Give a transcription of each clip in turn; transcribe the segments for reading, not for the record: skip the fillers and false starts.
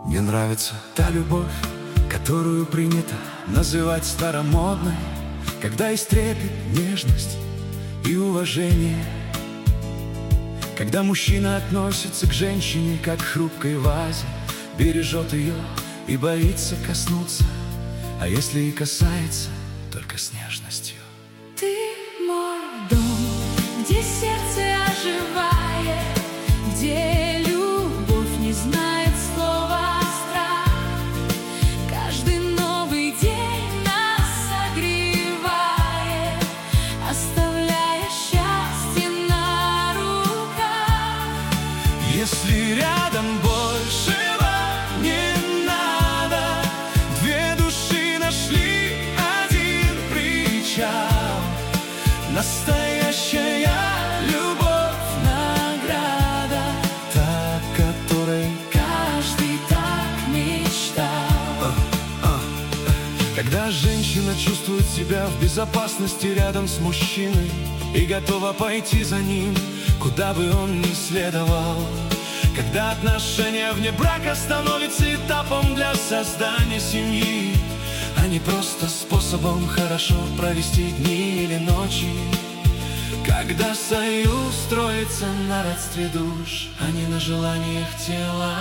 Мне нравится та любовь, которую принято называть старомодной, когда есть трепет, нежность и уважение, когда мужчина относится к женщине как к хрупкой вазе, бережет ее и боится коснуться, а если и касается, только с нежностью. Ты мой дом, где сердце оживает, где любовь не знает слова страх. Каждый новый день нас согревает, оставляя счастье на руках. Если рядом больше вам не надо, две души нашли один причал. Настоящая любовь — награда, та, которой каждый так мечтал. Когда женщина чувствует себя в безопасности рядом с мужчиной и готова пойти за ним, куда бы он ни следовал. Когда отношения вне брака становятся этапом для создания семьи, а не просто способом хорошо провести дни или ночи. Когда союз строится на родстве душ, а не на желаниях тела.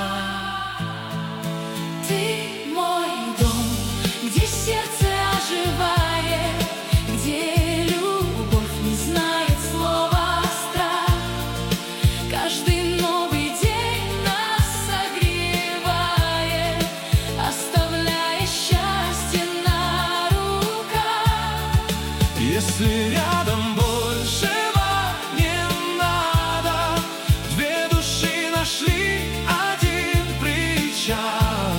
Ты мой дом, где сердце оживает, где любовь не знает слова страх. Каждый новый день нас согревает, оставляя счастье на руках. Если рядом больше вам не надо, две души нашли один причал.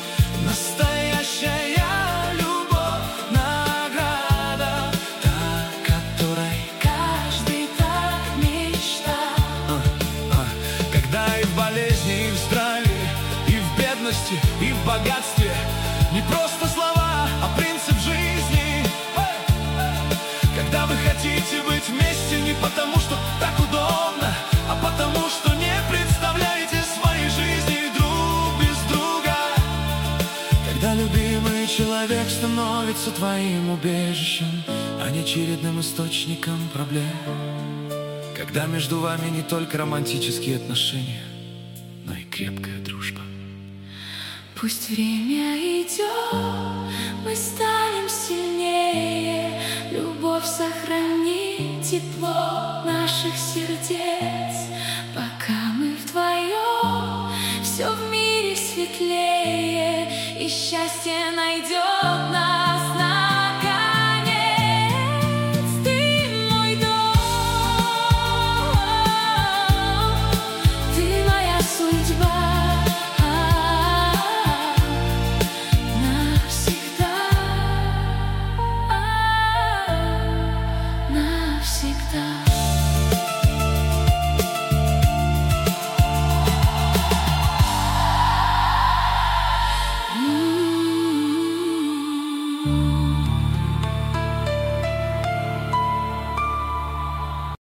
Настоящая любовь — награда, та, которой Каждый так мечтал. Когда и в болезни, и в здравии, и в бедности, и в богатстве не просто слова, а принцип жизни. Когда вы хотите быть вместе не потому, что так удобно, а потому, что не представляете своей жизни друг без друга. Когда любимый человек становится твоим убежищем, а не очередным источником проблем. Когда между вами не только романтические отношения, но и крепкая дружба. Пусть время идет, мы станем сильнее. Любовь сохранит тепло наших сердец. Пока мы вдвоем, все в мире светлее, и счастье найдем.